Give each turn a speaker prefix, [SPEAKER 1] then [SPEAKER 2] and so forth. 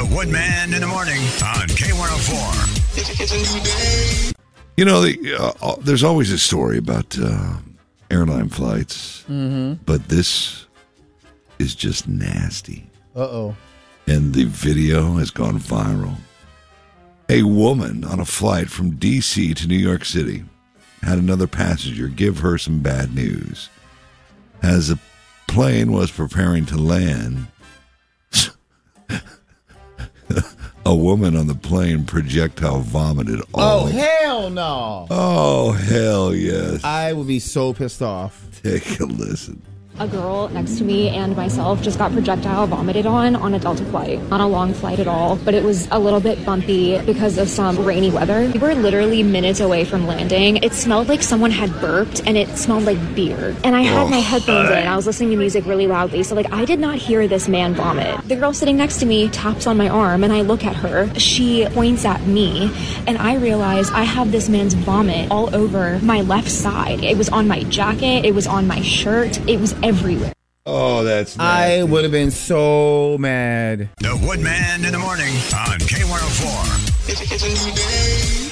[SPEAKER 1] The Woodman in the Morning on K104. It's a new day.
[SPEAKER 2] You know, there's always a story about airline flights, but this is just nasty.
[SPEAKER 3] Uh-oh.
[SPEAKER 2] And the video has gone viral. A woman on a flight from D.C. to New York City had another passenger give her some bad news. As the plane was preparing to land, a woman on the plane projectile vomited all.
[SPEAKER 3] Oh, hell no.
[SPEAKER 2] Oh, hell yes.
[SPEAKER 3] I would be so pissed off.
[SPEAKER 2] Take a listen.
[SPEAKER 4] A girl next to me and myself just got projectile vomited on a Delta flight. Not a long flight at all, but it was a little bit bumpy because of some rainy weather. We were literally minutes away from landing. It smelled like someone had burped, and it smelled like beer. And I had my headphones in. I was listening to music really loudly, so I did not hear this man vomit. The girl sitting next to me taps on my arm, and I look at her. She points at me, and I realize I have this man's vomit all over my left side. It was on my jacket. It was on my shirt. It was everywhere.
[SPEAKER 2] Oh, that's nasty.
[SPEAKER 3] I would have been so mad.
[SPEAKER 1] The Woodman in the Morning on K104. It's a new day.